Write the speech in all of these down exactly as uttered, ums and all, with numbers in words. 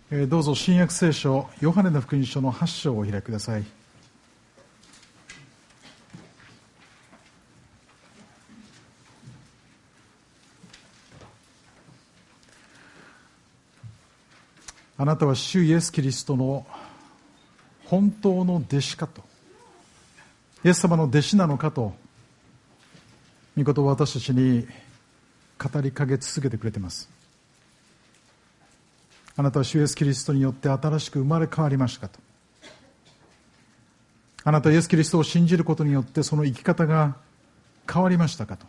どうぞ新約聖書ヨハネの福音書のはち章をお開きください。あなたは主イエスキリストの本当の弟子かと、イエス様の弟子なのかと、御言葉を私たちに語りかけ続けてくれています。あなたは主イエスキリストによって新しく生まれ変わりましたかと、あなたはイエスキリストを信じることによってその生き方が変わりましたかと、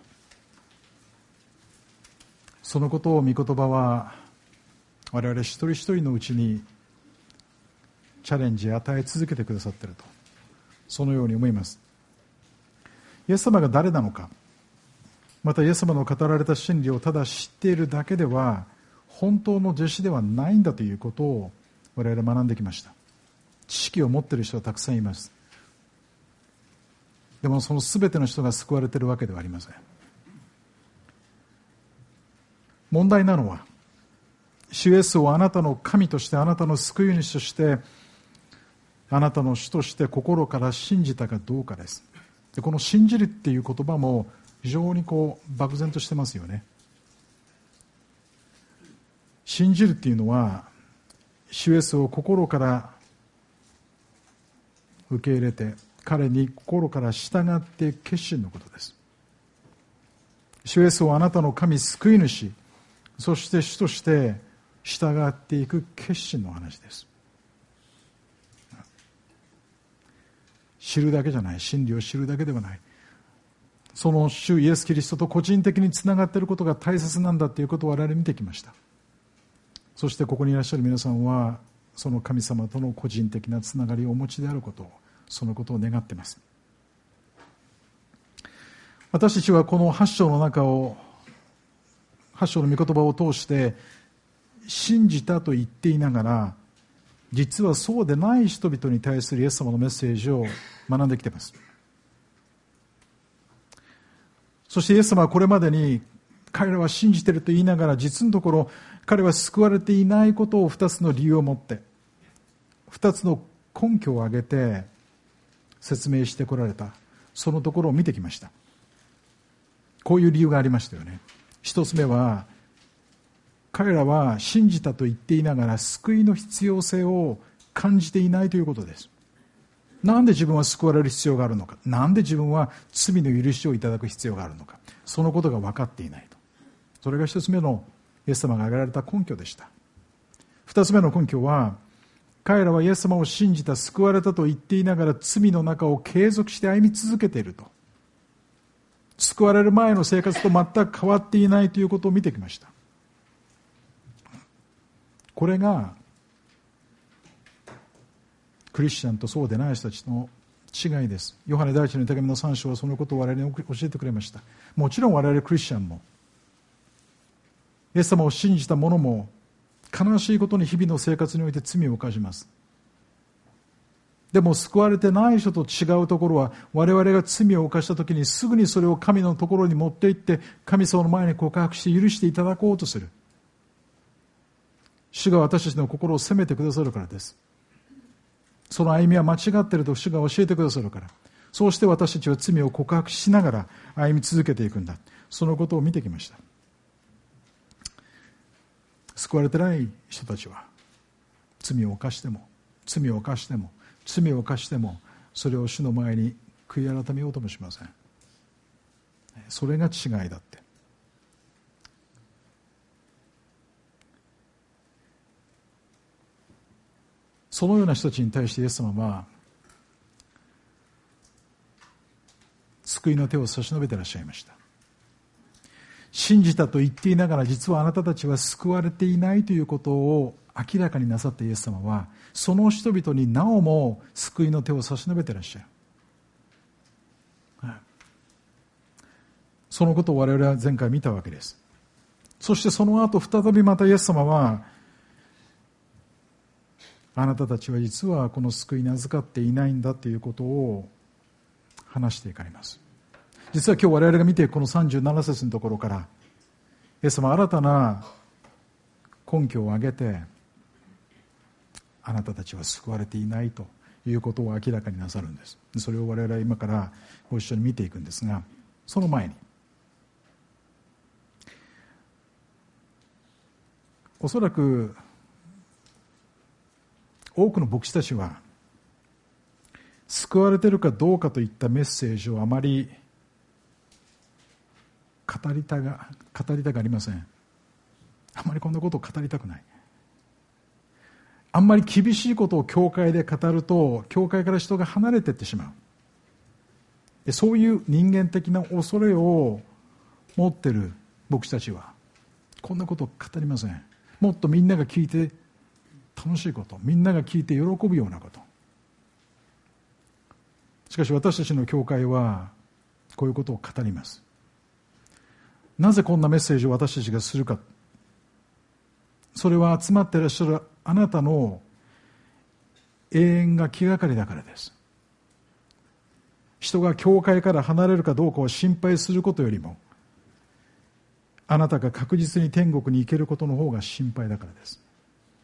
そのことを御言葉は我々一人一人のうちにチャレンジ与え続けてくださっていると、そのように思います。イエス様が誰なのか、またイエス様の語られた真理をただ知っているだけでは本当の弟子ではないんだということを我々学んできました。知識を持っている人はたくさんいます。でもその全ての人が救われているわけではありません。問題なのは、主イエスをあなたの神として、あなたの救い主として、あなたの主として心から信じたかどうかです。でこの信じるっていう言葉も非常にこう漠然としてますよね。信じるっていうのは、主イエスを心から受け入れて彼に心から従っていく決心のことです。主イエスをあなたの神救い主、そして主として従っていく決心の話です。知るだけじゃない、真理を知るだけではない、その主イエスキリストと個人的につながっていることが大切なんだということを我々見てきました。そしてここにいらっしゃる皆さんはその神様との個人的なつながりをお持ちであることを、そのことを願っています。私たちはこのはち章の中を、はち章の御言葉を通して信じたと言っていながら、実はそうでない人々に対するイエス様のメッセージを学んできています。そしてイエス様はこれまでに彼らは信じていると言いながら、実のところ彼は救われていないことを二つの理由を持って、二つの根拠を挙げて説明してこられた、そのところを見てきました。こういう理由がありましたよね。一つ目は、彼らは信じたと言っていながら救いの必要性を感じていないということです。なんで自分は救われる必要があるのか、なんで自分は罪の許しをいただく必要があるのか、そのことが分かっていないと。それが一つ目のイエス様が挙げられた根拠でした。二つ目の根拠は、彼らはイエス様を信じた、救われたと言っていながら罪の中を継続して歩み続けていると。救われる前の生活と全く変わっていないということを見てきました。これがクリスチャンとそうでない人たちの違いです。ヨハネ第一の手紙のさん章はそのことを我々に教えてくれました。もちろん我々クリスチャンもイエス様を信じた者も悲しいことに日々の生活において罪を犯します。でも救われてない人と違うところは、我々が罪を犯したときにすぐにそれを神のところに持って行って神様の前に告白して許していただこうとする。主が私たちの心を責めてくださるからです。その歩みは間違っていると主が教えてくださるから、そうして私たちは罪を告白しながら歩み続けていくんだ。そのことを見てきました。救われてない人たちは罪を犯しても罪を犯しても罪を犯してもそれを主の前に悔い改めようともしません。それが違いだって。そのような人たちに対してイエス様は救いの手を差し伸べていらっしゃいました。信じたと言っていながら実はあなたたちは救われていないということを明らかになさったイエス様は、その人々になおも救いの手を差し伸べていらっしゃる。そのことを我々は前回見たわけです。そしてその後再びまたイエス様は、あなたたちは実はこの救いに預かっていないんだということを話していかれます。実は今日我々が見ているこのさんじゅうなな節のところから、イエス様は新たな根拠を挙げて、 あなたたちは救われていないということを明らかになさるんです。それを我々は今からご一緒に見ていくんですが、その前におそらく多くの牧師たちは救われているかどうかといったメッセージをあまり語りたが語りたがありません。あまりこんなことを語りたくない。あんまり厳しいことを教会で語ると教会から人が離れていってしまう。でそういう人間的な恐れを持っている牧師たちはこんなことを語りません。もっとみんなが聞いて楽しいこと、みんなが聞いて喜ぶようなこと。しかし私たちの教会はこういうことを語ります。なぜこんなメッセージを私たちがするか。それは集まっていらっしゃるあなたの永遠が気がかりだからです。人が教会から離れるかどうかを心配することよりも、あなたが確実に天国に行けることの方が心配だからです。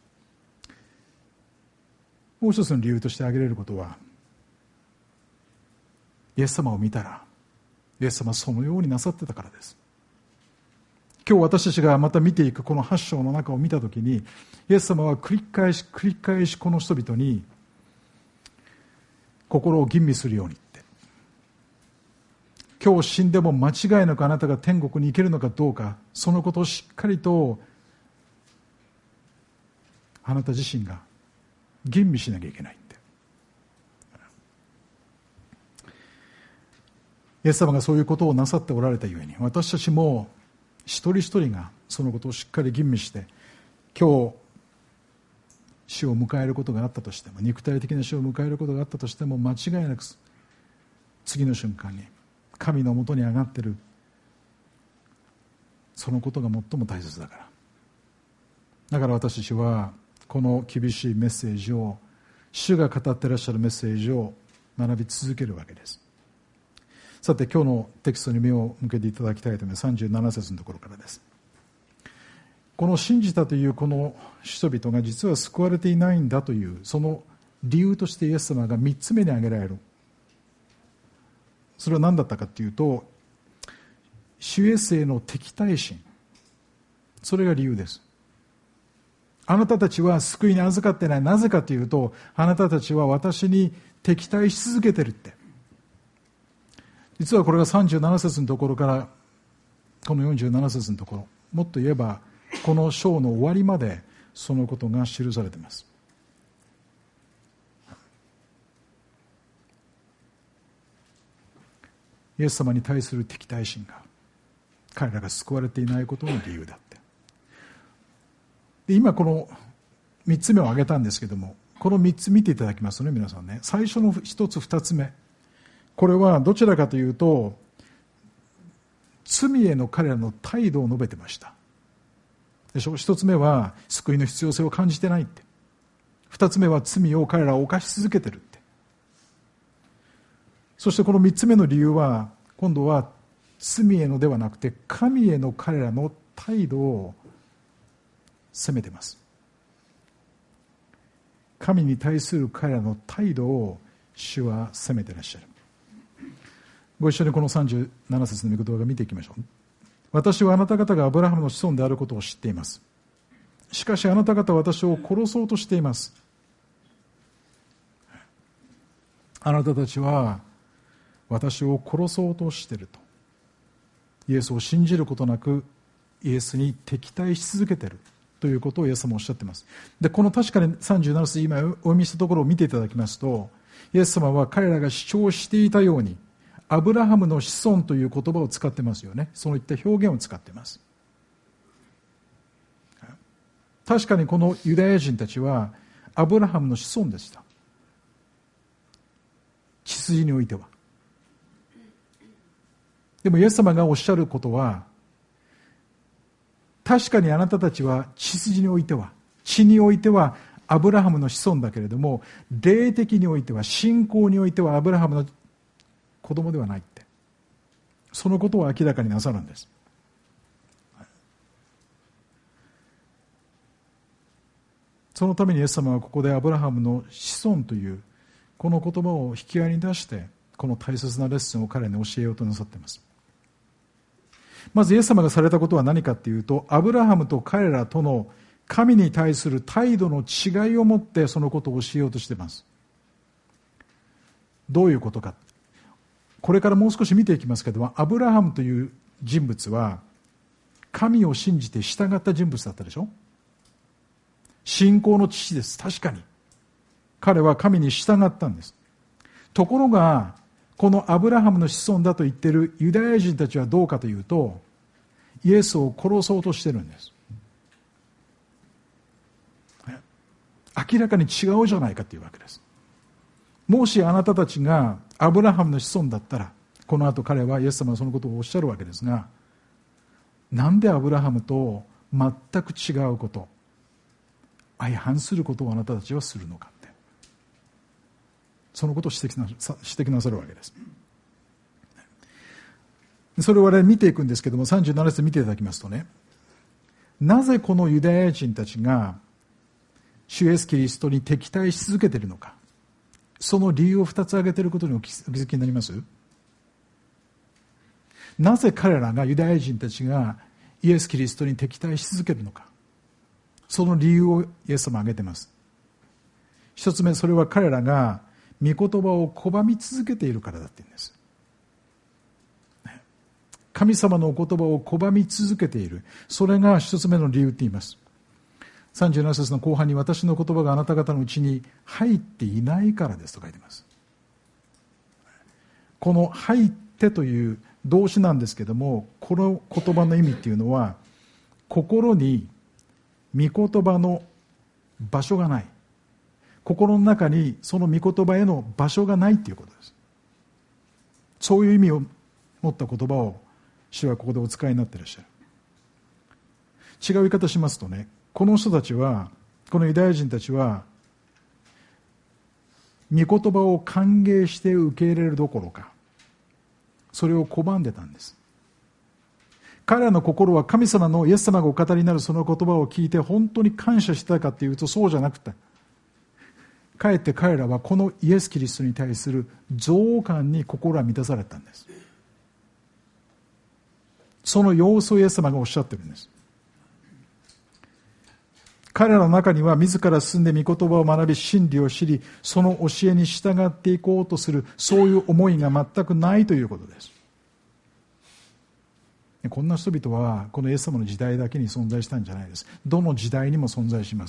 もう一つの理由として挙げられることは、イエス様を見たらイエス様はそのようになさってたからです。今日私たちがまた見ていくこのはち章の中を見たときに、イエス様は繰り返し繰り返しこの人々に心を吟味するようにって、今日死んでも間違いなくあなたが天国に行けるのかどうか、そのことをしっかりとあなた自身が吟味しなきゃいけないって。イエス様がそういうことをなさっておられたゆえに、私たちも一人一人がそのことをしっかり吟味して、今日死を迎えることがあったとしても、肉体的な死を迎えることがあったとしても、間違いなく次の瞬間に神のもとに上がっている、そのことが最も大切だから。だから私たちはこの厳しいメッセージを、主が語っていらっしゃるメッセージを学び続けるわけです。さて今日のテキストに目を向けていただきたいと思います。さんじゅうなな節のところからです。この信じたというこの人々が実は救われていないんだという、その理由としてイエス様がみっつめに挙げられる。それは何だったかというと、主イエスへの敵対心、それが理由です。あなたたちは救いに預かってない。なぜかというと、あなたたちは私に敵対し続けてるって。実はこれがさんじゅうなな節のところからこのよんじゅうなな節のところ、もっと言えばこの章の終わりまでそのことが記されています。イエス様に対する敵対心が彼らが救われていないことの理由だって。で今このみっつめを挙げたんですけども、このみっつ見ていただきますとね、皆さんね、最初のひとつふたつめ、これはどちらかというと罪への彼らの態度を述べてましたでしょ。一つ目は救いの必要性を感じてないって、二つ目は罪を彼らは犯し続けてるって、そしてこの三つ目の理由は今度は罪へのではなくて神への彼らの態度を責めてます。神に対する彼らの態度を主は責めていらっしゃる。ご一緒にこのさんじゅうなな節の御言葉を見ていきましょう。私はあなた方がアブラハムの子孫であることを知っています。しかしあなた方は私を殺そうとしています。あなたたちは私を殺そうとしていると。イエスを信じることなくイエスに敵対し続けているということをイエス様おっしゃっています。でこの確かにさんじゅうなな節、今お読みしたところを見ていただきますと、イエス様は彼らが主張していたようにアブラハムの子孫という言葉を使ってますよね。そういった表現を使っています。確かにこのユダヤ人たちはアブラハムの子孫でした。血筋においては。でもイエス様がおっしゃることは、確かにあなたたちは血筋においては、血においてはアブラハムの子孫だけれども、霊的においては、信仰においてはアブラハムの子供ではないって、そのことを明らかになさるんです。 そのためにイエス様はここでアブラハムの子孫というこの言葉を引き合いに出してこの大切なレッスンを彼に教えようとなさっています。まずイエス様がされたことは何かというと、アブラハムと彼らとの神に対する態度の違いをもってそのことを教えようとしています。どういうことか、これからもう少し見ていきますけども、アブラハムという人物は神を信じて従った人物だったでしょ。信仰の父です。確かに彼は神に従ったんです。ところがこのアブラハムの子孫だと言っているユダヤ人たちはどうかというと、イエスを殺そうとしているんです。明らかに違うじゃないかというわけです。もしあなたたちがアブラハムの子孫だったら、この後彼はイエス様はそのことをおっしゃるわけですが、なんでアブラハムと全く違うこと、相反することをあなたたちはするのかって、そのことを指摘な、指摘なさるわけです。それを我々見ていくんですけども、さんじゅうなな節見ていただきますとね、なぜこのユダヤ人たちが主イエスキリストに敵対し続けているのか、その理由をふたつ挙げていることにお気づきになります？なぜ彼らが、ユダヤ人たちがイエス・キリストに敵対し続けるのか、その理由をイエス様は挙げています。一つ目、それは彼らが御言葉を拒み続けているからだって言うんです。神様のお言葉を拒み続けている、それが一つ目の理由って言います。さんじゅうなな節の後半に、私の言葉があなた方のうちに入っていないからですと書いています。この入ってという動詞なんですけども、この言葉の意味っていうのは、心に御言葉の場所がない、心の中にその御言葉への場所がないということです。そういう意味を持った言葉を主はここでお使いになっていらっしゃる。違う言い方しますとね、この人たちは、このユダヤ人たちは御言葉を歓迎して受け入れるどころか、それを拒んでたんです。彼らの心は神様のイエス様がお語りになるその言葉を聞いて本当に感謝してたかというと、そうじゃなくて、かえって彼らはこのイエス・キリストに対する憎悪感に心は満たされたんです。その様子をイエス様がおっしゃってるんです。彼らの中には自ら進んで御言葉を学び、真理を知り、その教えに従っていこうとする、そういう思いが全くないということです。こんな人々はこのイエス様の時代だけに存在したんじゃないです。どの時代にも存在します。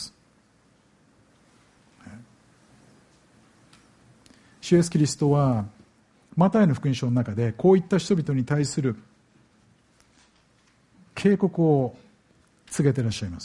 主イエスキリストはマタイの福音書の中でこういった人々に対する警告を告げていらっしゃいます。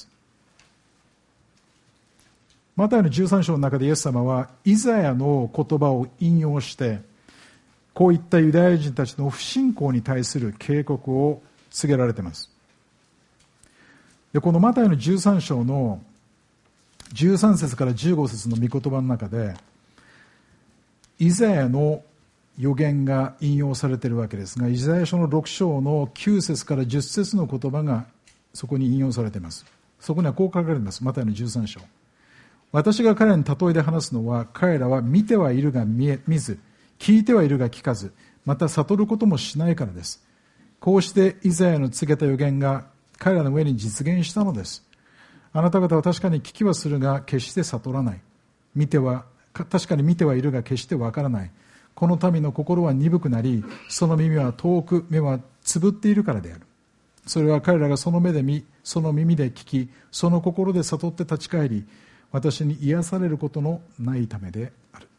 マタイのじゅうさん章の中でイエス様はイザヤの言葉を引用して、こういったユダヤ人たちの不信仰に対する警告を告げられています。で、このマタイのじゅうさん章のじゅうさん節からじゅうご節の御言葉の中で、イザヤの予言が引用されているわけですが、イザヤ書のろく章のきゅう節からじゅう節の言葉がそこに引用されています。そこにはこう書かれています。マタイのじゅうさん章。私が彼らに例えで話すのは、彼らは見てはいるが見え見ず、聞いてはいるが聞かず、また悟ることもしないからです。こうしてイザヤの告げた予言が彼らの上に実現したのです。あなた方は確かに聞きはするが決して悟らない。見ては確かに見てはいるが決してわからない。この民の心は鈍くなり、その耳は遠く、目はつぶっているからである。それは彼らがその目で見、その耳で聞き、その心で悟って立ち返り、私に癒されることのないためである。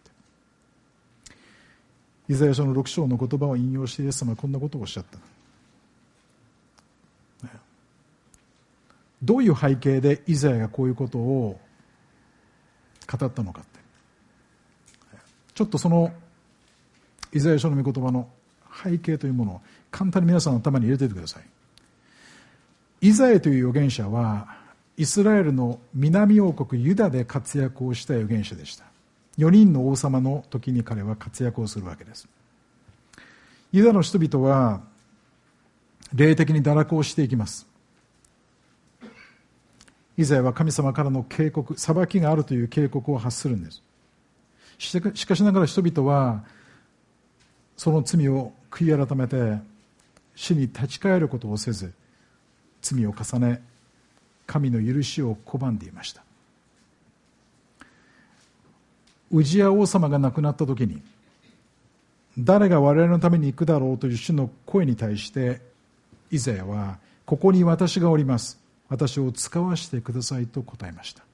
イザヤ書のろく章の言葉を引用してイエス様はこんなことをおっしゃった。どういう背景でイザヤがこういうことを語ったのかって、ちょっとそのイザヤ書の御言葉の背景というものを簡単に皆さんの頭に入れておいてください。イザヤという預言者はイスラエルの南王国ユダで活躍をした預言者でした。よにんの王様の時に彼は活躍をするわけです。ユダの人々は霊的に堕落をしていきます。 イザヤは神様からの警告、裁きがあるという警告を発するんです。しかしながら人々はその罪を悔い改めて死に立ち返ることをせず、罪を重ね神の許しを拒んでいました。ウジヤ王様が亡くなった時に、誰が我々のために行くだろうという主の声に対してイザヤは、ここに私がおります、私を使わせてくださいと答えました。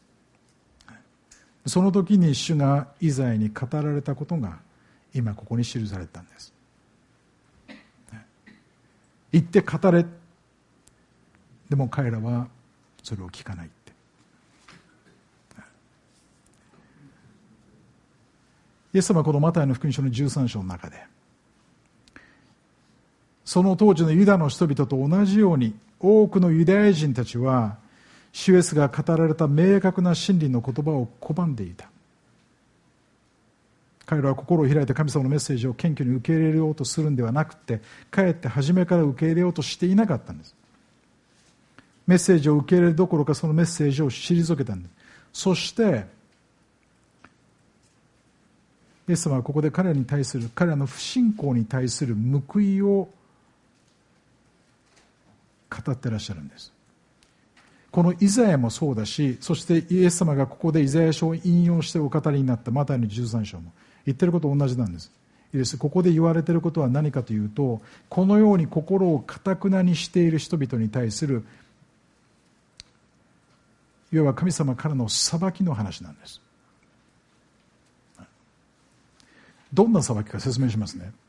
その時に主がイザヤに語られたことが今ここに記されたんです。言って語れ、でも彼らはそれを聞かないって。イエス様はこのマタイの福音書のじゅうさん章の中で、その当時のユダの人々と同じように多くのユダヤ人たちは主イエスが語られた明確な真理の言葉を拒んでいた。彼らは心を開いて神様のメッセージを謙虚に受け入れようとするんではなくて、かえって初めから受け入れようとしていなかったんです。メッセージを受け入れるどころか、そのメッセージを退けたんです。そしてイエス様はここで彼らに対する、彼らの不信仰に対する報いを語ってらっしゃるんです。このイザヤもそうだし、そしてイエス様がここでイザヤ書を引用してお語りになったマタイのじゅうさん章も言ってること同じなんです。いいです。ここで言われていることは何かというと、このように心を堅なにしている人々に対する、いわば神様からの裁きの話なんです。どんな裁きか説明しますね。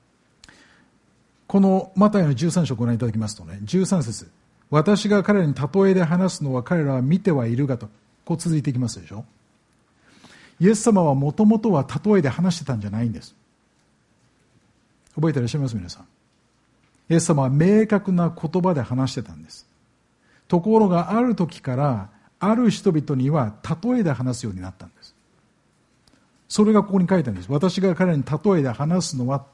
このマタイのじゅうさん章をご覧いただきますとね、じゅうさん節、私が彼らに例えで話すのは彼らは見てはいるがと、こう続いていきますでしょ。イエス様はもともとは例えで話してたんじゃないんです。覚えていらっしゃいます皆さん。イエス様は明確な言葉で話してたんです。ところがある時からある人々には例えで話すようになったんです。それがここに書いてあるんです。私が彼らに例えで話すのはって。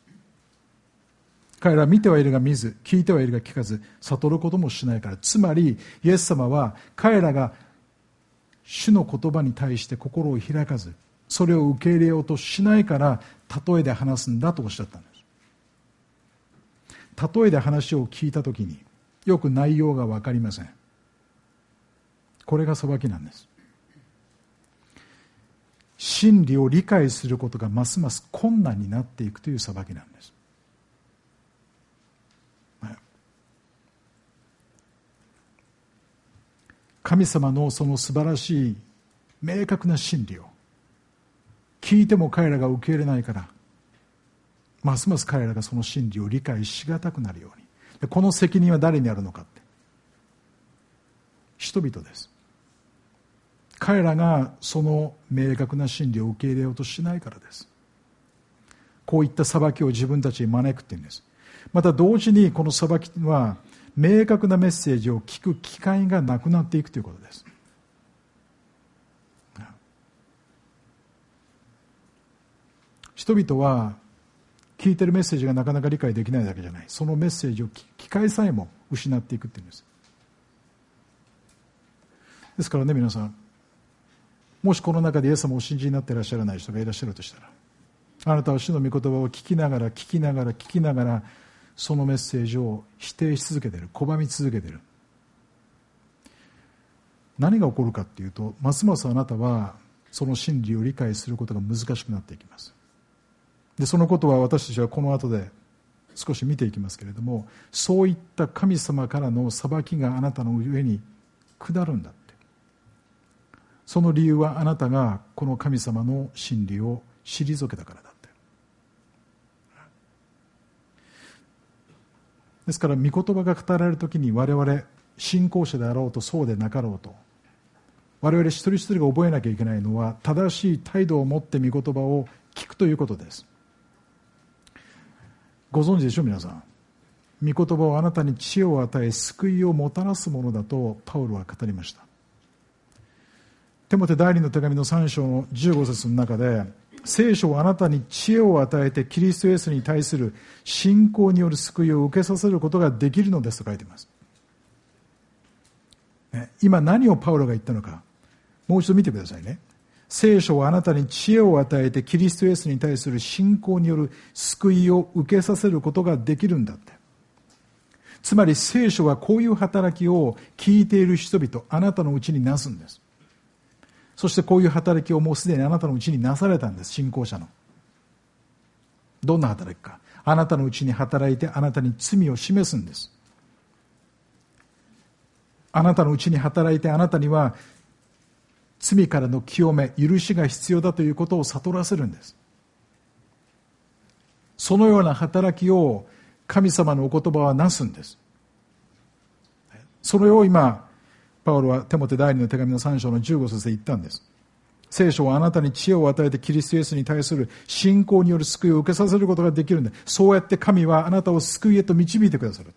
彼らは見てはいるが見ず、聞いてはいるが聞かず、悟ることもしないから。つまりイエス様は彼らが主の言葉に対して心を開かず、それを受け入れようとしないから例えで話すんだとおっしゃったんです。例えで話を聞いたときによく内容が分かりません。これが裁きなんです。真理を理解することがますます困難になっていくという裁きなんです。神様のその素晴らしい明確な真理を聞いても彼らが受け入れないから、ますます彼らがその真理を理解しがたくなるように。でこの責任は誰にあるのかって、人々です。彼らがその明確な真理を受け入れようとしないからです。こういった裁きを自分たちに招くっていうんです。また同時にこの裁きは明確なメッセージを聞く機会がなくなっていくということです。人々は聞いてるメッセージがなかなか理解できないだけじゃない、そのメッセージを聞く機会さえも失っていくっていうんです。ですからね、皆さん、もしこの中でイエス様をお信じになっていらっしゃらない人がいらっしゃるとしたら、あなたは主の御言葉を聞きながら聞きながら聞きながらそのメッセージを否定し続けている、拒み続けている。何が起こるかっていうと、ますますあなたはその真理を理解することが難しくなっていきます。でそのことは私たちはこの後で少し見ていきますけれども、そういった神様からの裁きがあなたの上に下るんだって。その理由はあなたがこの神様の真理を退けたからだって。ですから御言葉が語られるときに、我々信仰者であろうとそうでなかろうと、我々一人一人が覚えなきゃいけないのは、正しい態度を持って御言葉を聞くということです。ご存知でしょう皆さん。御言葉をあなたに知恵を与え救いをもたらすものだとパウロは語りました。テモテ第二の手紙のさん章のじゅうご節の中で、聖書はあなたに知恵を与えてキリストイエスに対する信仰による救いを受けさせることができるのですと書いています。 今何をパウロが言ったのか、もう一度見てくださいね。聖書はあなたに知恵を与えてキリストイエスに対する信仰による救いを受けさせることができるんだって。つまり聖書はこういう働きを聞いている人々、あなたのうちになすんです。そしてこういう働きをもうすでにあなたのうちになされたんです。信仰者の。どんな働きか。あなたのうちに働いてあなたに罪を示すんです。あなたのうちに働いてあなたには罪からの清め、許しが必要だということを悟らせるんです。そのような働きを神様のお言葉はなすんです。それを今パウロはテモテ第二の手紙のさん章のじゅうご節で言ったんです。聖書はあなたに知恵を与えてキリストイエスに対する信仰による救いを受けさせることができるんだ。そうやって神はあなたを救いへと導いてくださる。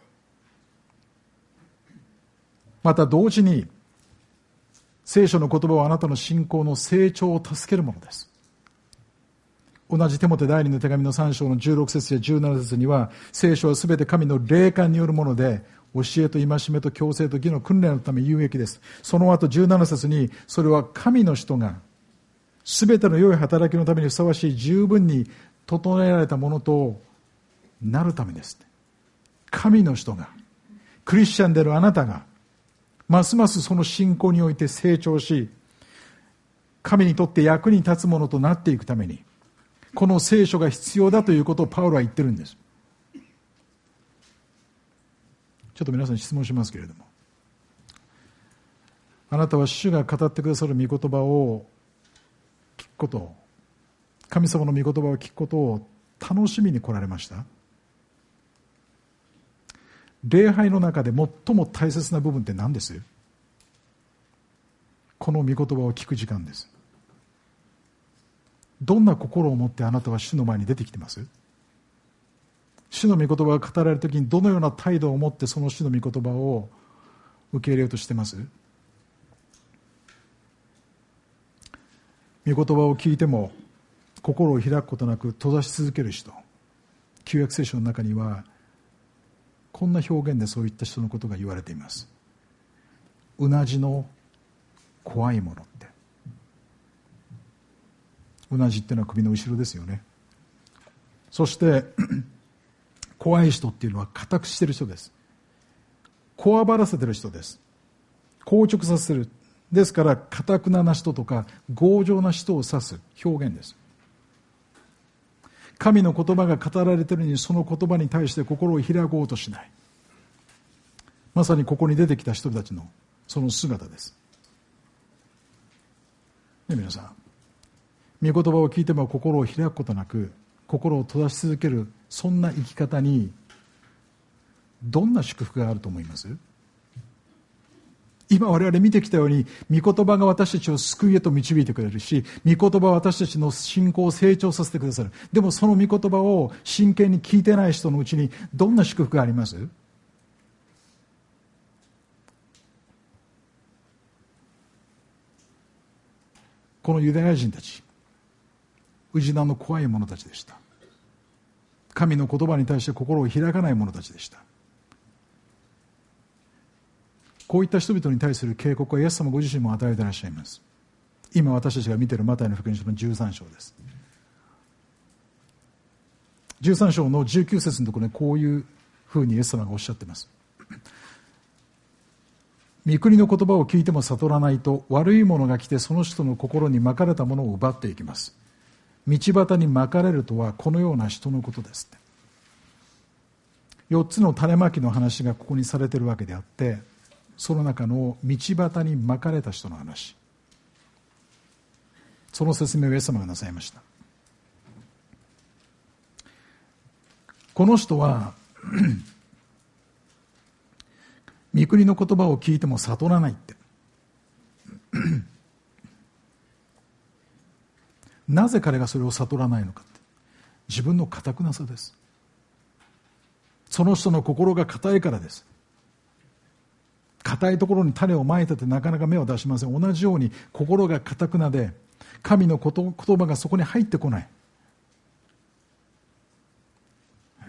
また同時に聖書の言葉はあなたの信仰の成長を助けるものです。同じテモテ第二の手紙のさん章のじゅうろく節やじゅうなな節には、聖書はすべて神の霊感によるもので、教えと戒めと矯正と義の訓練のため有益です。その後じゅうなな節に、それは神の人がすべての良い働きのためにふさわしい十分に整えられたものとなるためです。神の人が、クリスチャンであるあなたがますますその信仰において成長し、神にとって役に立つものとなっていくために、この聖書が必要だということをパウロは言ってるんです。ちょっと皆さんに質問しますけれども、あなたは主が語ってくださる御言葉を聞くことを、神様の御言葉を聞くことを楽しみに来られました？礼拝の中で最も大切な部分って何です？この御言葉を聞く時間です。どんな心を持ってあなたは主の前に出てきてます？主の御言葉が語られるときにどのような態度を持ってその主の御言葉を受け入れようとしてます？御言葉を聞いても心を開くことなく閉ざし続ける人、旧約聖書の中にはこんな表現でそういった人のことが言われています。うなじの怖いものって、うなじっていうのは首の後ろですよね。そして怖い人っていうのは固くしている人です。こわばらせている人です。硬直させる。ですから堅くなな人とか強情な人を指す表現です。神の言葉が語られているのにその言葉に対して心を開こうとしない。まさにここに出てきた人たちのその姿です。ね、皆さん、御言葉を聞いても心を開くことなく心を閉ざし続ける、そんな生き方にどんな祝福があると思います？今我々見てきたように御言葉が私たちを救いへと導いてくれるし、御言葉は私たちの信仰を成長させてくださる。でもその御言葉を真剣に聞いてない人のうちにどんな祝福があります？このユダヤ人たち、氏名の怖い者たちでした。神の言葉に対して心を開かない者たちでした。こういった人々に対する警告はイエス様ご自身も与えていらっしゃいます。今私たちが見ているマタイの福音書のじゅうさん章です。じゅうさん章のじゅうきゅう節のところでこういうふうにイエス様がおっしゃっています。御国の言葉を聞いても悟らないと悪い者が来てその人の心にまかれたものを奪っていきます。道端にまかれるとはこのような人のことですって。よっつの種まきの話がここにされているわけであって、その中の道端にまかれた人の話、その説明をイエス様がなさいました。この人は御国の言葉を聞いても悟らないってなぜ彼がそれを悟らないのかって、自分の堅くなさです。その人の心が堅いからです。硬いところに種をまいたってなかなか芽を出しません。同じように心が堅くなで神の言葉がそこに入ってこない、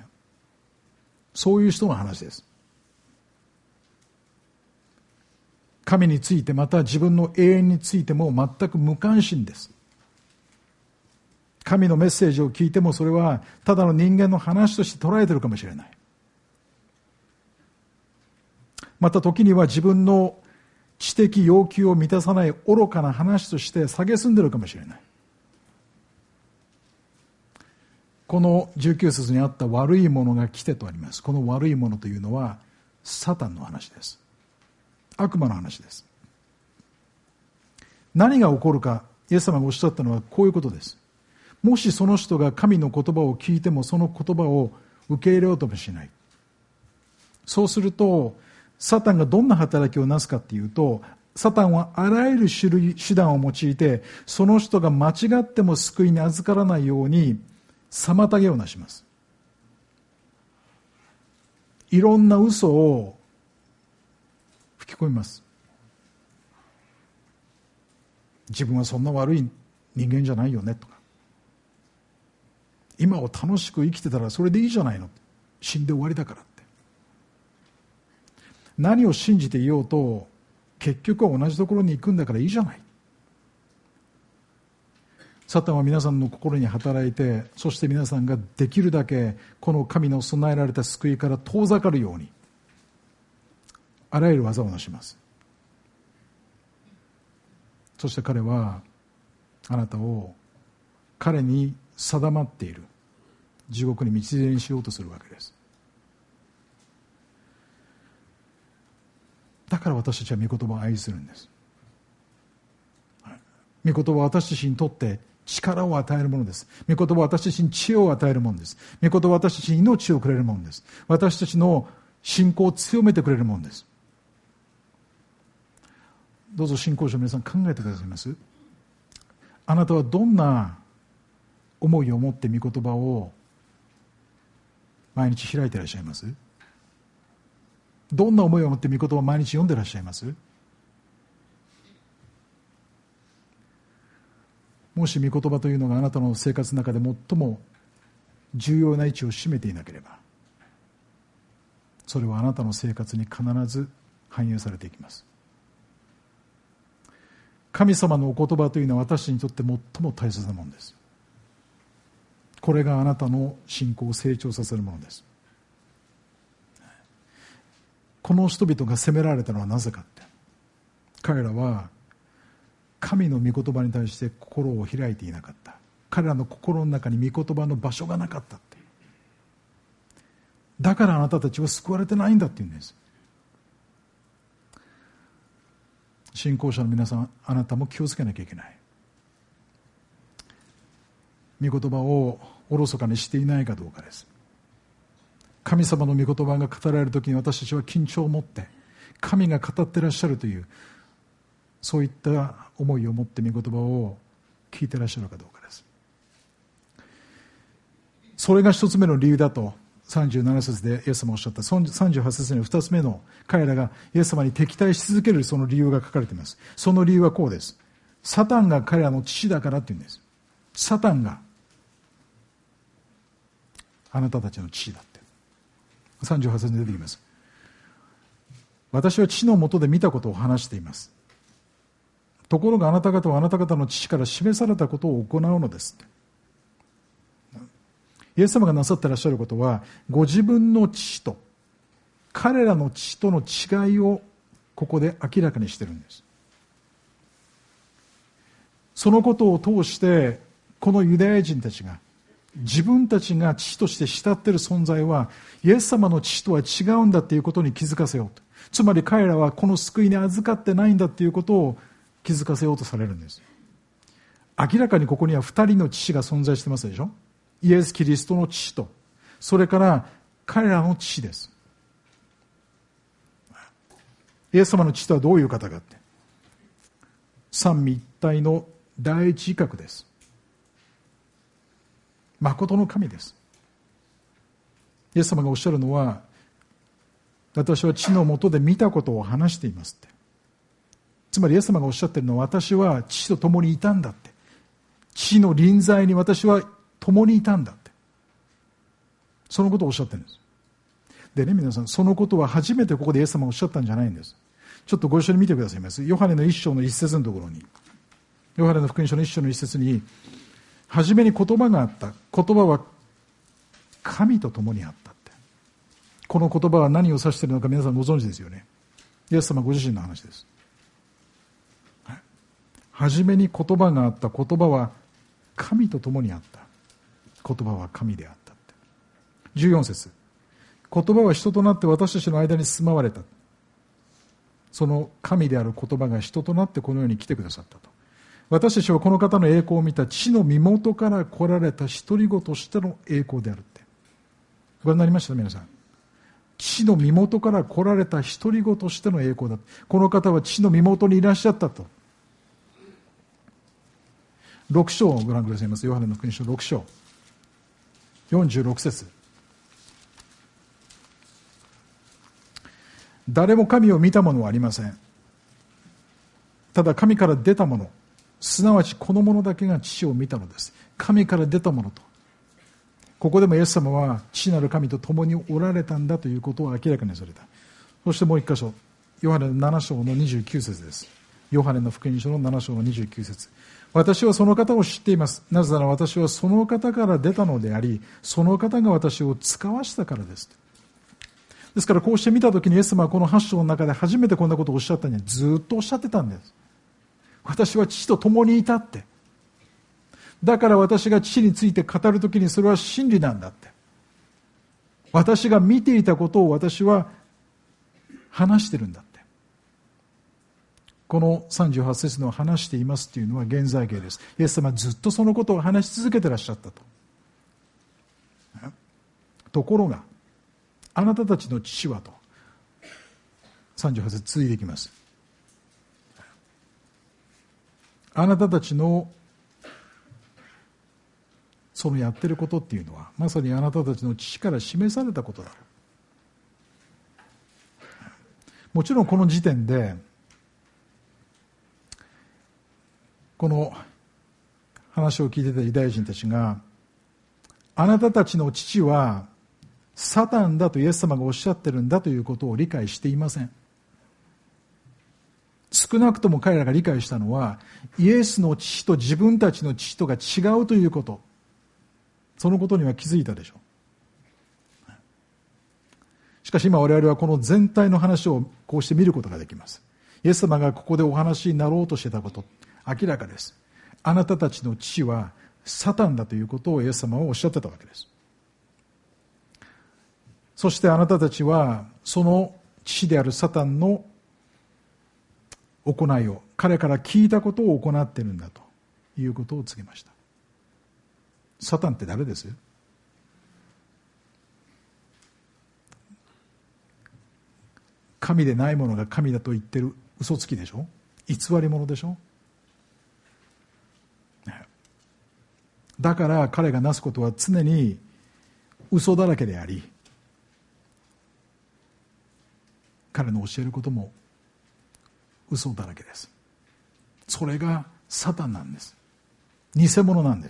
そういう人の話です。 神についてまた自分の永遠についても全く無関心です。神のメッセージを聞いてもそれはただの人間の話として捉えているかもしれない。また時には自分の知的要求を満たさない愚かな話として蔑んでいるかもしれない。このじゅうきゅう節にあった悪いものが来てとあります。この悪いものというのはサタンの話です。悪魔の話です。何が起こるか、イエス様がおっしゃったのはこういうことです。もしその人が神の言葉を聞いてもその言葉を受け入れようともしない。そうするとサタンがどんな働きをなすかっていうと、サタンはあらゆる種類手段を用いてその人が間違っても救いに預からないように妨げをなします。いろんな嘘を吹き込みます。自分はそんな悪い人間じゃないよねとか、今を楽しく生きてたらそれでいいじゃないの、死んで終わりだからって。何を信じていようと結局は同じところに行くんだからいいじゃない。サタンは皆さんの心に働いて、そして皆さんができるだけこの神の備えられた救いから遠ざかるようにあらゆる技をなします。そして彼はあなたを彼に定まっている地獄に道連れにしようとするわけです。だから私たちは御言葉を愛するんです。御言葉は私たちにとって力を与えるものです。御言葉は私たちに知恵を与えるものです。御言葉は私たちに命をくれるものです。私たちの信仰を強めてくれるものです。どうぞ信仰者の皆さん考えてくださいます。あなたはどんな思いを持って御言葉を毎日開いていらっしゃいます？どんな思いを持って御言葉を毎日読んでいらっしゃいます？もし御言葉というのがあなたの生活の中で最も重要な位置を占めていなければ、それはあなたの生活に必ず反映されていきます。神様のお言葉というのは私にとって最も大切なものです。これがあなたの信仰を成長させるものです。この人々が責められたのはなぜかって、彼らは神の御言葉に対して心を開いていなかった。彼らの心の中に御言葉の場所がなかったって。だからあなたたちは救われてないんだって言うんです。信仰者の皆さん、あなたも気をつけなきゃいけない。御言葉をおろそかにしていないかどうかです。神様の御言葉が語られるときに私たちは緊張を持って神が語ってらっしゃるというそういった思いを持って御言葉を聞いてらっしゃるかどうかです。それが一つ目の理由だとさんじゅうなな節でイエス様おっしゃった。さんじゅうはち節には二つ目の彼らがイエス様に敵対し続けるその理由が書かれています。その理由はこうです。サタンが彼らの父だからって言うんです。サタンがあなたたちの父だってさんじゅうはち節に出てきます。私は父のもとで見たことを話しています。ところがあなた方はあなた方の父から示されたことを行うのですって。イエス様がなさってらっしゃることはご自分の父と彼らの父との違いをここで明らかにしているんです。そのことを通してこのユダヤ人たちが自分たちが父として慕っている存在はイエス様の父とは違うんだということに気づかせようと。つまり彼らはこの救いに預かってないんだということを気づかせようとされるんです。明らかにここには二人の父が存在してますでしょ。イエス・キリストの父とそれから彼らの父です。イエス様の父とはどういう方かって三位一体の第一位格です。誠の神です。イエス様がおっしゃるのは私は父のもとで見たことを話していますって。つまりイエス様がおっしゃっているのは私は父と共にいたんだって。父の臨在に私は共にいたんだって。そのことをおっしゃっているんです。でね、皆さん、そのことは初めてここでイエス様がおっしゃったんじゃないんです。 ちょっとご一緒に見てくださいます。ヨハネの一章の一節のところに、ヨハネの福音書の一章の一節に、初めに言葉があった。言葉は神と共にあったって。この言葉は何を指しているのか皆さんご存知ですよね。イエス様ご自身の話です。初めに言葉があった。言葉は神と共にあった。言葉は神であったって。じゅうよん節。言葉は人となって私たちの間に住まわれた。その神である言葉が人となってこの世に来てくださったと。私たちはこの方の栄光を見た。地の身元から来られた独り子としての栄光であるって。ご覧になりました皆さん。地の身元から来られた独り子としての栄光だ。この方は地の身元にいらっしゃったと。ろく章をご覧くださいます。ヨハネの福音書ろく章よんじゅうろく節。誰も神を見た者はありません。ただ神から出たもの、すなわちこの者だけが父を見たのです。神から出たものと。ここでもイエス様は父なる神と共におられたんだということを明らかにされた。そしてもう一箇所、ヨハネのなな章のにじゅうきゅう節です。ヨハネの福音書のなな章のにじゅうきゅう節。私はその方を知っています。なぜなら私はその方から出たのであり、その方が私を使わしたからです。ですからこうして見たときにイエス様はこのはち章の中で初めてこんなことをおっしゃったのにずっとおっしゃってたんです。私は父と共にいたって。だから私が父について語るときにそれは真理なんだって。私が見ていたことを私は話してるんだって。このさんじゅうはち節の話していますというのは現在形です。イエス様はずっとそのことを話し続けてらっしゃったと。ところが、あなたたちの父はと。さんじゅうはち節続いていきます。あなたたちのそのやってることっていうのはまさにあなたたちの父から示されたことだ。もちろんこの時点でこの話を聞いてたユダヤ人たちがあなたたちの父はサタンだとイエス様がおっしゃってるんだということを理解していません。少なくとも彼らが理解したのはイエスの父と自分たちの父とが違うということ、そのことには気づいたでしょう。しかし今我々はこの全体の話をこうして見ることができます。イエス様がここでお話になろうとしていたこと明らかです。あなたたちの父はサタンだということをイエス様はおっしゃってたわけです。そしてあなたたちはその父であるサタンの行いを、彼から聞いたことを行っているんだということを告げました。サタンって誰です？神でないものが神だと言ってる嘘つきでしょ、偽り者でしょ。だから彼がなすことは常に嘘だらけであり、彼の教えることも嘘だらけです。それがサタンなんです。偽物なんです。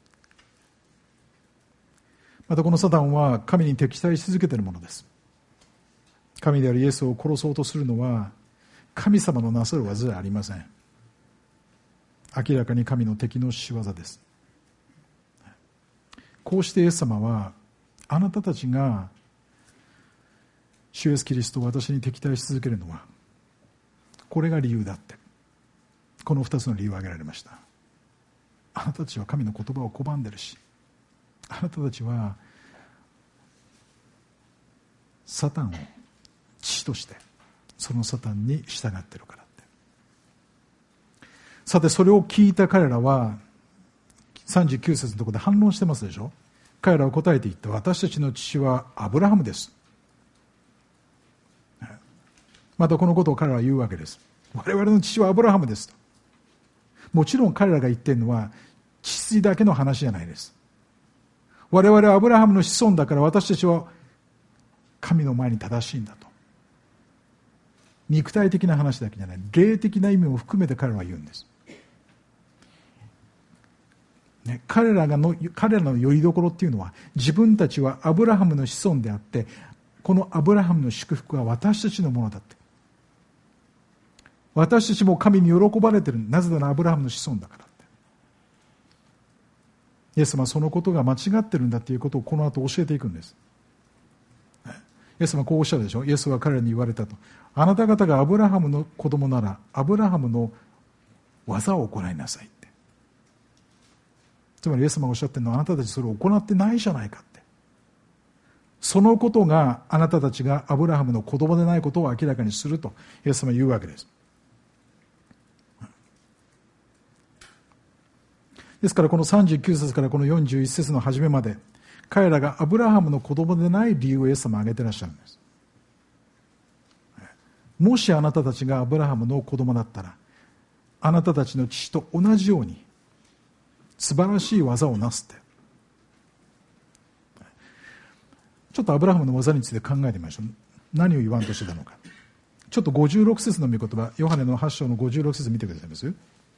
またこのサタンは神に敵対し続けているものです。神であるイエスを殺そうとするのは神様のなさる技ではありません。明らかに神の敵の仕業です。こうしてイエス様はあなたたちが主イエスキリストを私に敵対し続けるのはこれが理由だって、この二つの理由を挙げられました。あなたたちは神の言葉を拒んでるし、あなたたちはサタンを父としてそのサタンに従っているからって。さてそれを聞いた彼らはさんじゅうきゅう節のところで反論してますでしょ。彼らは答えて言った。私たちの父はアブラハムです。またこのことを彼らは言うわけです。我々の父はアブラハムですと。もちろん彼らが言っているのは血筋だけの話じゃないです。我々はアブラハムの子孫だから私たちは神の前に正しいんだと。肉体的な話だけじゃない、霊的な意味も含めて彼らは言うんです。ね、彼らがの彼らの拠り所っていうのは自分たちはアブラハムの子孫であって、このアブラハムの祝福は私たちのものだって。 私たちも神に喜ばれている。なぜならアブラハムの子孫だからって。イエス様はそのことが間違ってるんだということをこの後教えていくんです。イエス様はこうおっしゃるでしょ。イエスは彼らに言われたと。あなた方がアブラハムの子供ならアブラハムの技を行いなさいって。つまりイエス様がおっしゃってるのは、あなたたちそれを行ってないじゃないかって。そのことがあなたたちがアブラハムの子供でないことを明らかにするとイエス様は言うわけです。ですからこのさんじゅうきゅう節からこのよんじゅういち節の初めまで、彼らがアブラハムの子供でない理由をイエス様は挙げてらっしゃるんです。もしあなたたちがアブラハムの子供だったら、あなたたちの父と同じように素晴らしい技をなすって。ちょっとアブラハムの技について考えてみましょう。何を言わんとしてたのか。ちょっとごじゅうろく節の御言葉、ヨハネのはち章のごじゅうろく節見てくださいます。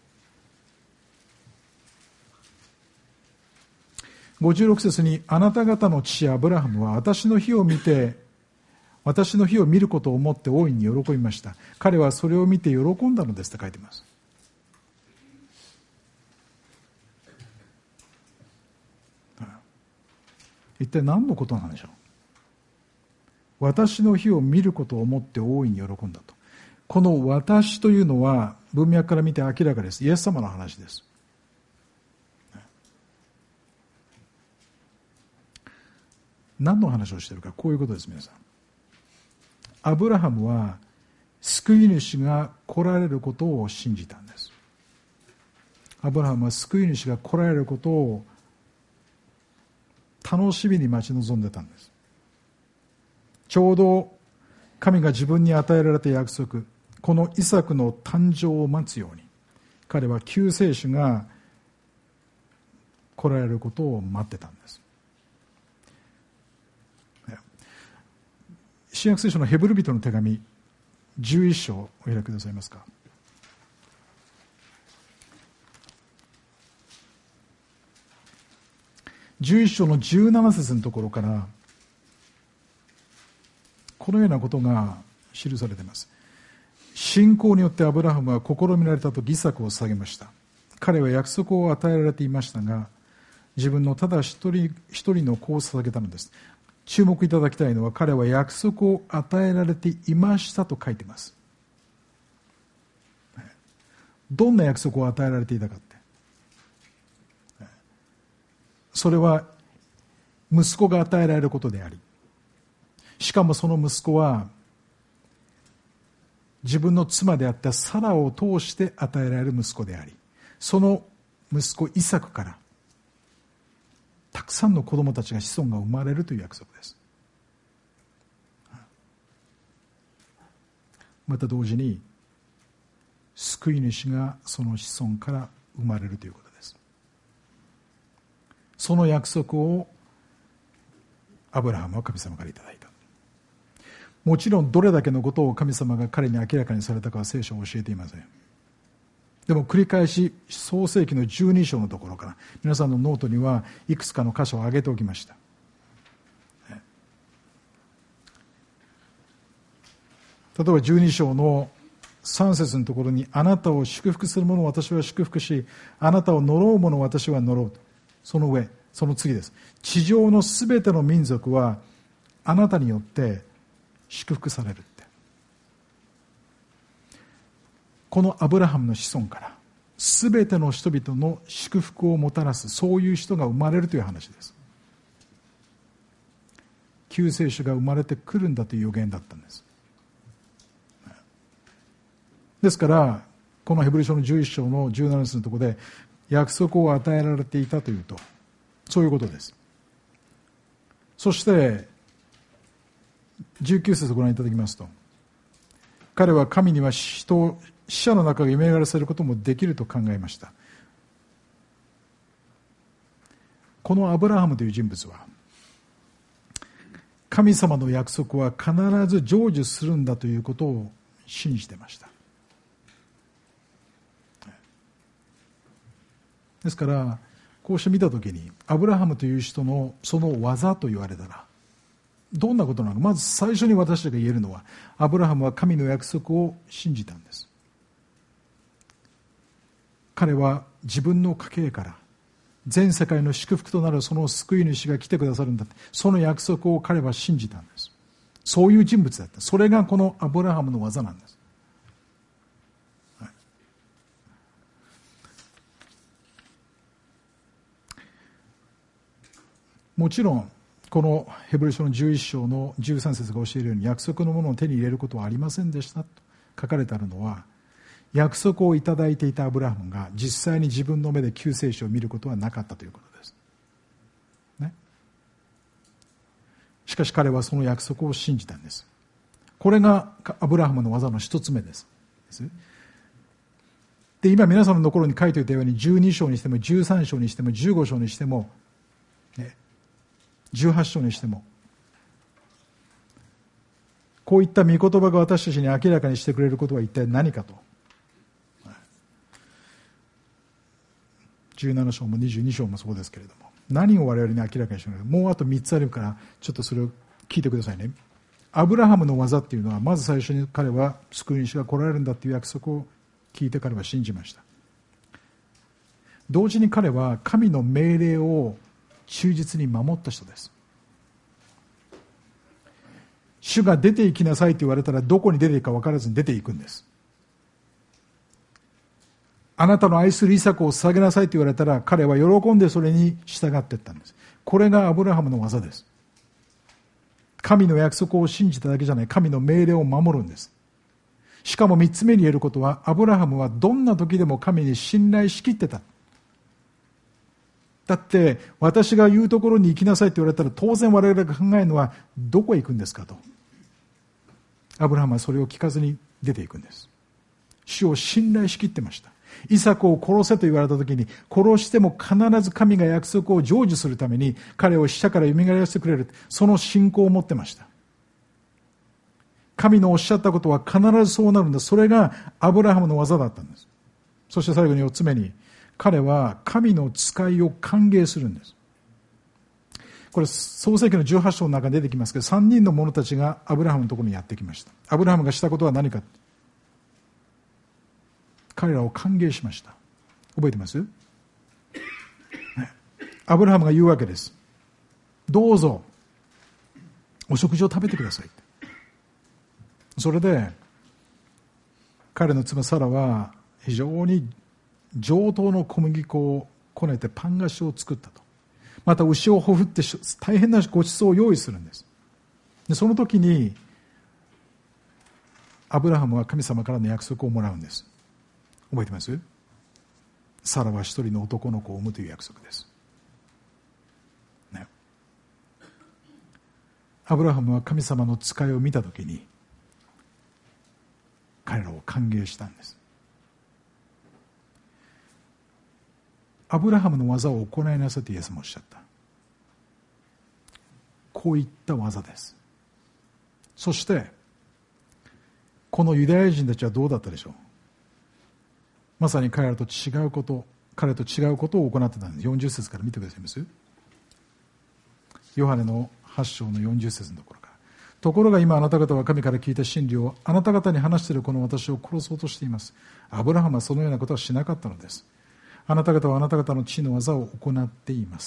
ごじゅうろく節に、あなた方の父アブラハムは私の日を見て私の日を見ることを思って大いに喜びました。彼はそれを見て喜んだのですと書いています。一体何のことなんでしょう。私の日を見ることを思って大いに喜んだと。この私というのは文脈から見て明らかです。イエス様の話です。何の話をしているか、こういうことです。皆さん、アブラハムは救い主が来られることを信じたんです。アブラハムは救い主が来られることを楽しみに待ち望んでたんです。ちょうど神が自分に与えられた約束、このイサクの誕生を待つように、彼は救世主が来られることを待ってたんです。新約聖書のヘブル人の手紙じゅういち章をお開きくださいますか。じゅういち章のじゅうなな節のところからこのようなことが記されています。信仰によってアブラハムは試みられたとイサクを捧げました。彼は約束を与えられていましたが、自分のただ一人一人の子を捧げたのです。注目いただきたいのは、彼は約束を与えられていましたと書いています。どんな約束を与えられていたかって、それは息子が与えられることであり、しかもその息子は自分の妻であったサラを通して与えられる息子であり、その息子イサクからたくさんの子供たちが子孫が生まれるという約束です。また同時に救い主がその子孫から生まれるということです。その約束をアブラハムは神様からいただいた。もちろんどれだけのことを神様が彼に明らかにされたかは聖書は教えていません。でも繰り返し創世記のじゅうに章のところから皆さんのノートにはいくつかの箇所を挙げておきました。例えばじゅうに章のさん節のところに、あなたを祝福する者を私は祝福し、あなたを呪う者を私は呪うと。その上、その次です。地上のすべての民族はあなたによって祝福されるって。このアブラハムの子孫からすべての人々の祝福をもたらす、そういう人が生まれるという話です。救世主が生まれてくるんだという予言だったんです。ですからこのヘブル書のじゅういち章のじゅうなな節のところで約束を与えられていたというと、そういうことです。そしてじゅうきゅう節をご覧いただきますと、彼は神には人を死者の中が蘇らせることもできると考えました。このアブラハムという人物は神様の約束は必ず成就するんだということを信じていました。ですからこうして見たときに、アブラハムという人のその技と言われたらどんなことなのか。まず最初に私たちが言えるのは、アブラハムは神の約束を信じたんです。 彼は自分の家系から全世界の祝福となるその救い主が来てくださるんだって、その約束を彼は信じたんです。そういう人物だった。それがこのアブラハムの技なんです。はい、もちろんこのヘブル書のじゅういっ章のじゅうさん節が教えるように、約束のものを手に入れることはありませんでしたと書かれてあるのは、約束をいただいていたアブラハムが実際に自分の目で救世主を見ることはなかったということです、ね、しかし彼はその約束を信じたんです。これがアブラハムの技の一つ目です。で、今皆さんのところに書いておいたように、じゅうに章にしてもじゅうさん章にしてもじゅうご章にしても、ね、じゅうはち章にしても、こういった御言葉が私たちに明らかにしてくれることは一体何かと。じゅうなな章もにじゅうに章もそうですけれども、何を我々に明らかにしてくれるか。もうあとみっつあるから、ちょっとそれを聞いてくださいね。アブラハムの技っていうのは、まず最初に彼は救い主が来られるんだっていう約束を聞いて彼は信じました。同時に彼は神の命令を忠実に守った人です。主が出て行きなさいと言われたら、どこに出て行くか分からずに出て行くんです。あなたの愛するイサクを捧げなさいと言われたら、彼は喜んでそれに従っていったんです。これがアブラハムの技です。神の約束を信じただけじゃない、神の命令を守るんです。しかも三つ目に言えることは、アブラハムはどんな時でも神に信頼しきってた。だって私が言うところに行きなさいと言われたら、当然我々が考えるのは、どこへ行くんですかと。アブラハムはそれを聞かずに出ていくんです。主を信頼しきってました。イサクを殺せと言われた時に、殺しても必ず神が約束を成就するために彼を死者から蘇らせてくれる、その信仰を持ってました。神のおっしゃったことは必ずそうなるんだ。それがアブラハムの技だったんです。そして最後に四つ目に、彼は神の使いを歓迎するんです。これ創世記のじゅうはち章の中に出てきますけど、さんにんの者たちがアブラハムのところにやってきました。アブラハムがしたことは何か、彼らを歓迎しました。覚えてます？アブラハムが言うわけです。どうぞお食事を食べてください。それで彼の妻サラは非常に上等の小麦粉をこねてパン菓子を作ったと。また牛をほふって大変なごちそうを用意するんです。でその時にアブラハムは神様からの約束をもらうんです。覚えてます？サラは一人の男の子を産むという約束です、ね、アブラハムは神様の使いを見たときに彼らを歓迎したんです。アブラハムの技を行いなさいとイエスもおっしゃった。こういった技です。そしてこのユダヤ人たちはどうだったでしょう。まさに彼らと違うこと彼と違うことを行ってたんです。よんじゅう節から見てくださいます。ヨハネのはち章のよんじゅう節のところから、ところが今あなた方は神から聞いた真理をあなた方に話しているこの私を殺そうとしています。アブラハムはそのようなことはしなかったのです。あなた方はあなた方の地の技を行っています。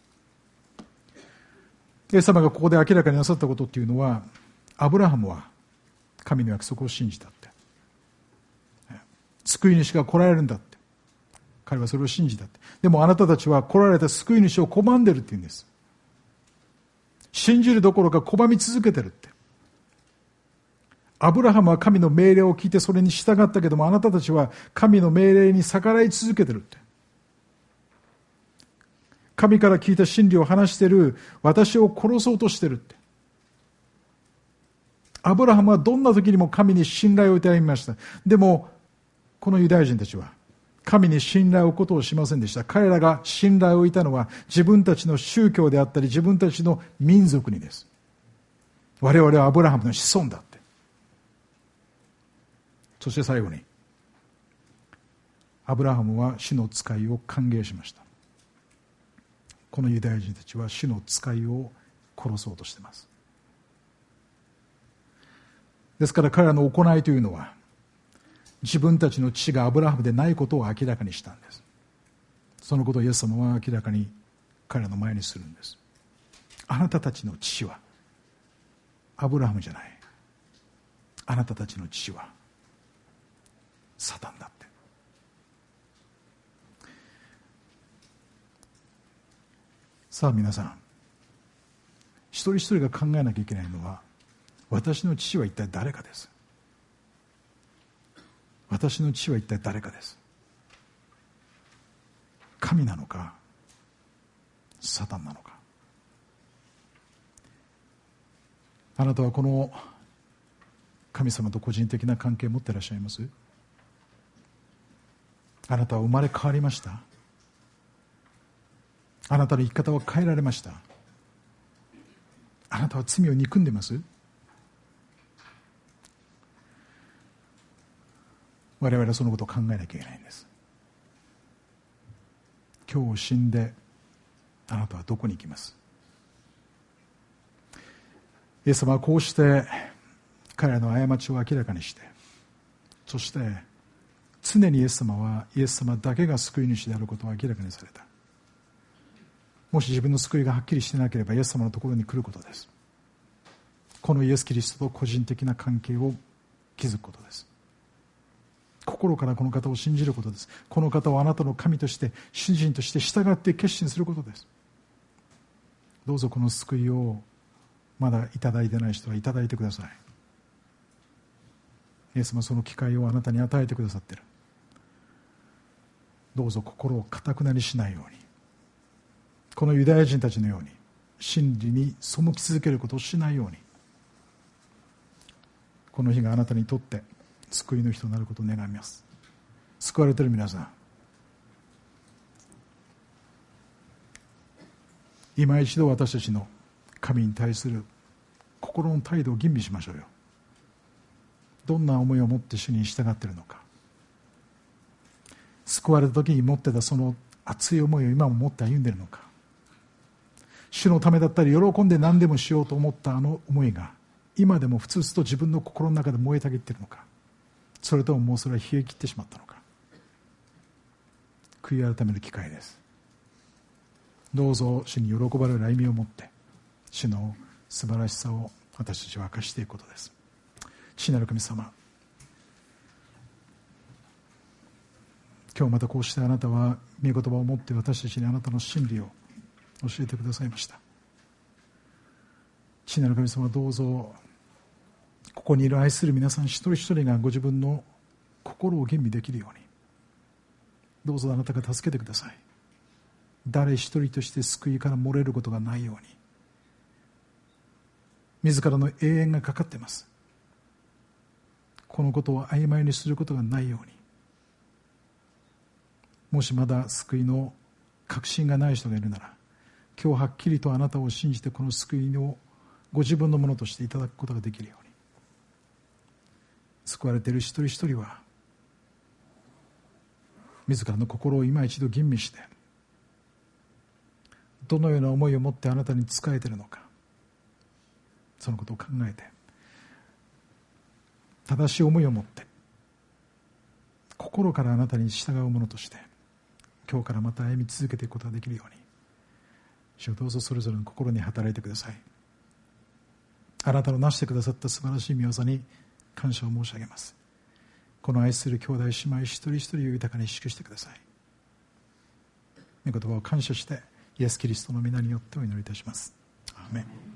イエス様がここで明らかになさったことっていうのは、アブラハムは神の約束を信じたって、救い主が来られるんだって彼はそれを信じたって。でもあなたたちは来られた救い主を拒んでるって言うんです。信じるどころか拒み続けてるって。アブラハムは神の命令を聞いてそれに従ったけども、あなたたちは神の命令に逆らい続けてるって。神から聞いた真理を話してる私を殺そうとしてるって。アブラハムはどんな時にも神に信頼をいただきました。でもこのユダヤ人たちは神に信頼を置くことをしませんでした。彼らが信頼を置いたのは自分たちの宗教であったり自分たちの民族にです。我々はアブラハムの子孫だって。そして最後にアブラハムは主の使いを歓迎しました。このユダヤ人たちは主の使いを殺そうとしています。ですから彼らの行いというのは自分たちの父がアブラハムでないことを明らかにしたんです。そのことをイエス様は明らかに彼らの前にするんです。あなたたちの父はアブラハムじゃない、あなたたちの父はサタンだって。さあ皆さん、一人一人が考えなきゃいけないのは、私の父は一体誰かです。私の父は一体誰かです。神なのかサタンなのか。あなたはこの神様と個人的な関係を持っていらっしゃいます？あなたは生まれ変わりました？あなたの生き方は変えられました？あなたは罪を憎んでます？我々はそのことを考えなきゃいけないんです。今日死んであなたはどこに行きます？イエス様はこうして彼らの過ちを明らかにして、そして常にイエス様はイエス様だけが救い主であることを明らかにされた。もし自分の救いがはっきりしてなければイエス様のところに来ることです。このイエス・キリストと個人的な関係を築くことです。心からこの方を信じることです。この方をあなたの神として主人として従って決心することです。どうぞこの救いをまだいただいてない人はいただいてください。イエス様はその機会をあなたに与えてくださっている。どうぞ心を堅くなりしないように、このユダヤ人たちのように真理に背き続けることをしないように、この日があなたにとって救いの日となることを願います。救われている皆さん、今一度私たちの神に対する心の態度を吟味しましょうよ。どんな思いを持って主に従っているのか。救われた時に持ってたその熱い思いを今も持って歩んでいるのか。主のためだったり喜んで何でもしようと思ったあの思いが今でもふつふつと自分の心の中で燃えたぎっているのか。それとももうそれは冷え切ってしまったのか。悔い改める機会です。どうぞ主に喜ばれる歩みを持って主の素晴らしさを私たちは明かしていくことです。父なる神様、今日またこうしてあなたは御言葉を持って私たちにあなたの真理を教えてくださいました。父なる神様、どうぞここにいる愛する皆さん一人一人がご自分の心を吟味できるようにどうぞあなたが助けてください。誰一人として救いから漏れることがないように、自らの永遠がかかっています。このことを曖昧にすることがないように、もしまだ救いの確信がない人がいるなら、今日はっきりとあなたを信じてこの救いをご自分のものとしていただくことができるように、救われている一人一人は自らの心を今一度吟味して、どのような思いを持ってあなたに仕えているのか、そのことを考えて正しい思いを持って心からあなたに従うものとして今日からまた歩み続けていくことができるように、主をどうぞそれぞれの心に働いてください。あなたのなしてくださった素晴らしい御業に感謝を申し上げます。この愛する兄弟姉妹一人一人を豊かに祝してください。御言葉を感謝してイエス・キリストの皆によってお祈りいたします。アーメン。